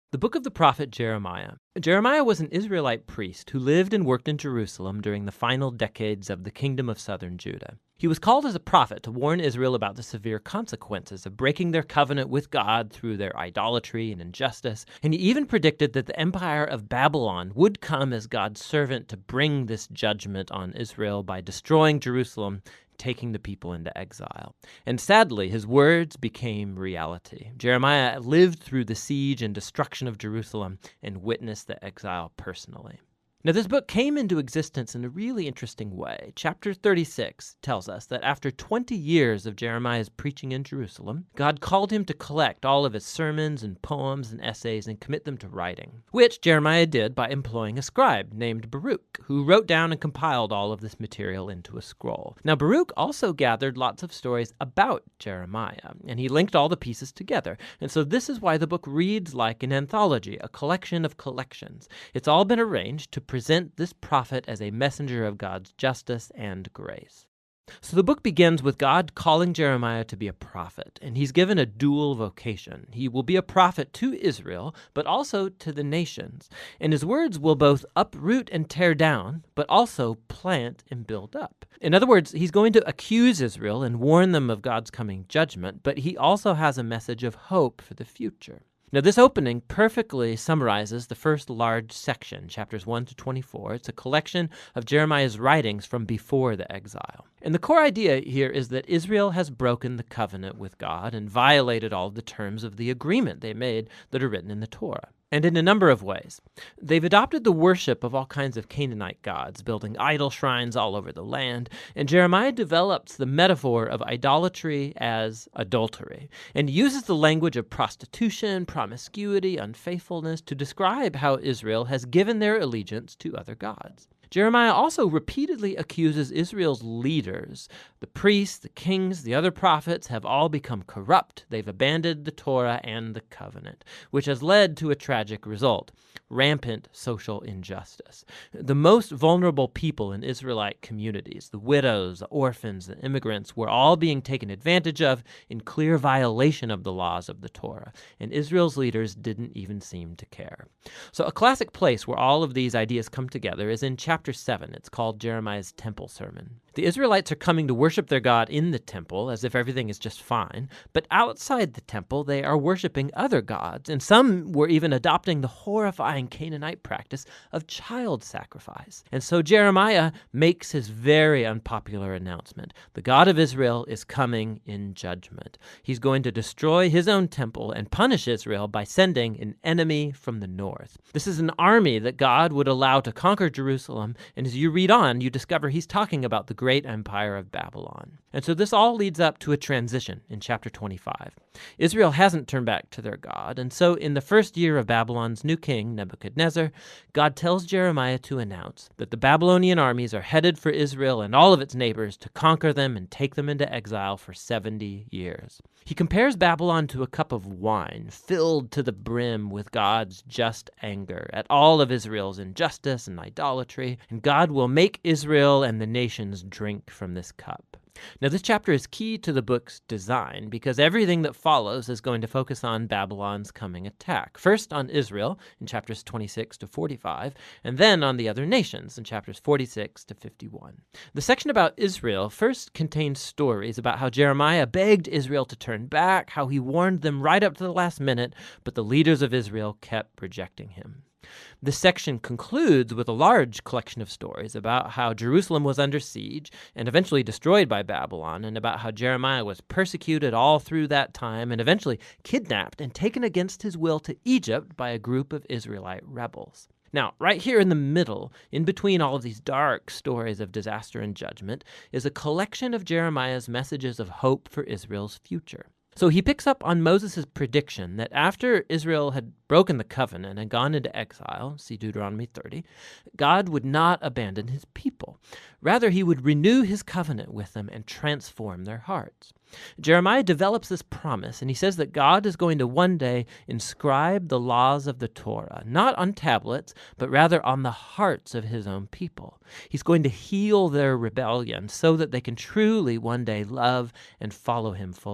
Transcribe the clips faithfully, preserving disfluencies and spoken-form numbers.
The book of the prophet Jeremiah. Jeremiah was an Israelite priest who lived and worked in Jerusalem during the final decades of the kingdom of southern Judah. He was called as a prophet to warn Israel about the severe consequences of breaking their covenant with God through their idolatry and injustice, and he even predicted that the empire of Babylon would come as God's servant to bring this judgment on Israel by destroying Jerusalem, taking the people into exile. And sadly, his words became reality. Jeremiah lived through the siege and destruction of Jerusalem and witnessed the exile personally. Now, this book came into existence in a really interesting way. Chapter thirty-six tells us that after twenty years of Jeremiah's preaching in Jerusalem, God called him to collect all of his sermons and poems and essays and commit them to writing, which Jeremiah did by employing a scribe named Baruch, who wrote down and compiled all of this material into a scroll. Now, Baruch also gathered lots of stories about Jeremiah, and he linked all the pieces together. And so this is why the book reads like an anthology, a collection of collections. It's all been arranged to present this prophet as a messenger of God's justice and grace. So the book begins with God calling Jeremiah to be a prophet, and he's given a dual vocation. He will be a prophet to Israel, but also to the nations, and his words will both uproot and tear down, but also plant and build up. In other words, he's going to accuse Israel and warn them of God's coming judgment, but he also has a message of hope for the future. Now, this opening perfectly summarizes the first large section, chapters one to twenty-four. It's a collection of Jeremiah's writings from before the exile. And the core idea here is that Israel has broken the covenant with God and violated all the terms of the agreement they made that are written in the Torah. And in a number of ways. They've adopted the worship of all kinds of Canaanite gods, building idol shrines all over the land, and Jeremiah develops the metaphor of idolatry as adultery, and uses the language of prostitution, promiscuity, unfaithfulness to describe how Israel has given their allegiance to other gods. Jeremiah also repeatedly accuses Israel's leaders. The priests, the kings, the other prophets have all become corrupt. They've abandoned the Torah and the covenant, which has led to a tragic result: rampant social injustice. The most vulnerable people in Israelite communities, the widows, the orphans, the immigrants, were all being taken advantage of in clear violation of the laws of the Torah, and Israel's leaders didn't even seem to care. So a classic place where all of these ideas come together is in chapter Chapter seven. It's called Jeremiah's Temple Sermon. The Israelites are coming to worship their God in the temple as if everything is just fine, but outside the temple they are worshiping other gods, and some were even adopting the horrifying Canaanite practice of child sacrifice. And so Jeremiah makes his very unpopular announcement. The God of Israel is coming in judgment. He's going to destroy his own temple and punish Israel by sending an enemy from the north. This is an army that God would allow to conquer Jerusalem, and as you read on, you discover he's talking about the great empire of Babylon. And so this all leads up to a transition in chapter twenty-five. Israel hasn't turned back to their God, and so in the first year of Babylon's new king, Nebuchadnezzar, God tells Jeremiah to announce that the Babylonian armies are headed for Israel and all of its neighbors to conquer them and take them into exile for seventy years. He compares Babylon to a cup of wine filled to the brim with God's just anger at all of Israel's injustice and idolatry, and God will make Israel and the nations drink from this cup. Now, this chapter is key to the book's design because everything that follows is going to focus on Babylon's coming attack. First on Israel in chapters twenty-six to forty-five, and then on the other nations in chapters forty-six to fifty-one. The section about Israel first contains stories about how Jeremiah begged Israel to turn back, how he warned them right up to the last minute, but the leaders of Israel kept rejecting him. This section concludes with a large collection of stories about how Jerusalem was under siege and eventually destroyed by Babylon, and about how Jeremiah was persecuted all through that time and eventually kidnapped and taken against his will to Egypt by a group of Israelite rebels. Now, right here in the middle, in between all of these dark stories of disaster and judgment, is a collection of Jeremiah's messages of hope for Israel's future. So he picks up on Moses' prediction that after Israel had broken the covenant and gone into exile, see Deuteronomy thirty, God would not abandon his people. Rather, he would renew his covenant with them and transform their hearts. Jeremiah develops this promise, and he says that God is going to one day inscribe the laws of the Torah, not on tablets, but rather on the hearts of his own people. He's going to heal their rebellion so that they can truly one day love and follow him fully.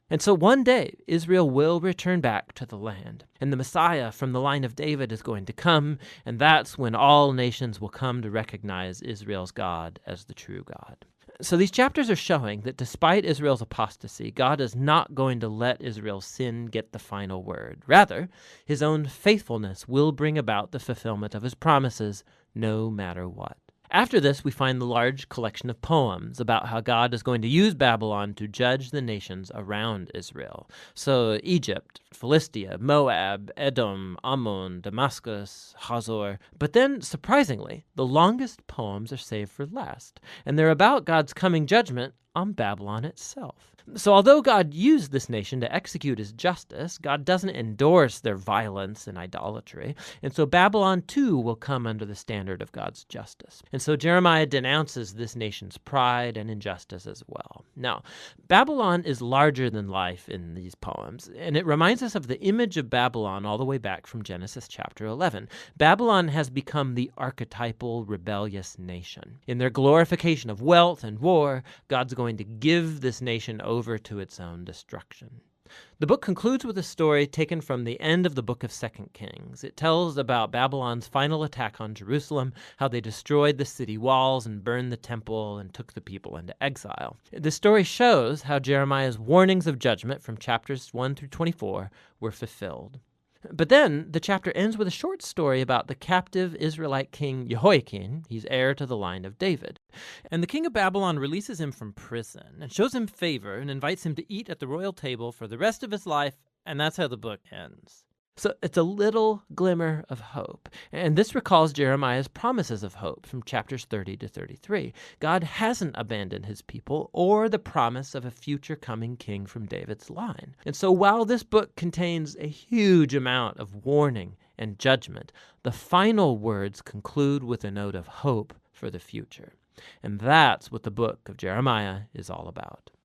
And so one day, Israel will return back to the land, and the Messiah from the line of David is going to come, and that's when all nations will come to recognize Israel's God as the true God. So these chapters are showing that despite Israel's apostasy, God is not going to let Israel's sin get the final word. Rather, his own faithfulness will bring about the fulfillment of his promises, no matter what. After this, we find the large collection of poems about how God is going to use Babylon to judge the nations around Israel. So Egypt, Philistia, Moab, Edom, Ammon, Damascus, Hazor. But then, surprisingly, the longest poems are saved for last, and they're about God's coming judgment on Babylon itself. So although God used this nation to execute his justice, God doesn't endorse their violence and idolatry. And so Babylon too will come under the standard of God's justice. And so Jeremiah denounces this nation's pride and injustice as well. Now, Babylon is larger than life in these poems, and it reminds us of the image of Babylon all the way back from Genesis chapter eleven. Babylon has become the archetypal rebellious nation. In their glorification of wealth and war, God's going to give this nation over to its own destruction. The book concludes with a story taken from the end of the book of Second Kings. It tells about Babylon's final attack on Jerusalem, how they destroyed the city walls and burned the temple and took the people into exile. The story shows how Jeremiah's warnings of judgment from chapters one through twenty-four were fulfilled. But then the chapter ends with a short story about the captive Israelite king Jehoiakim. He's heir to the line of David. And the king of Babylon releases him from prison and shows him favor and invites him to eat at the royal table for the rest of his life, and that's how the book ends. So it's a little glimmer of hope. And this recalls Jeremiah's promises of hope from chapters thirty to thirty-three. God hasn't abandoned his people or the promise of a future coming king from David's line. And so while this book contains a huge amount of warning and judgment, the final words conclude with a note of hope for the future. And that's what the book of Jeremiah is all about.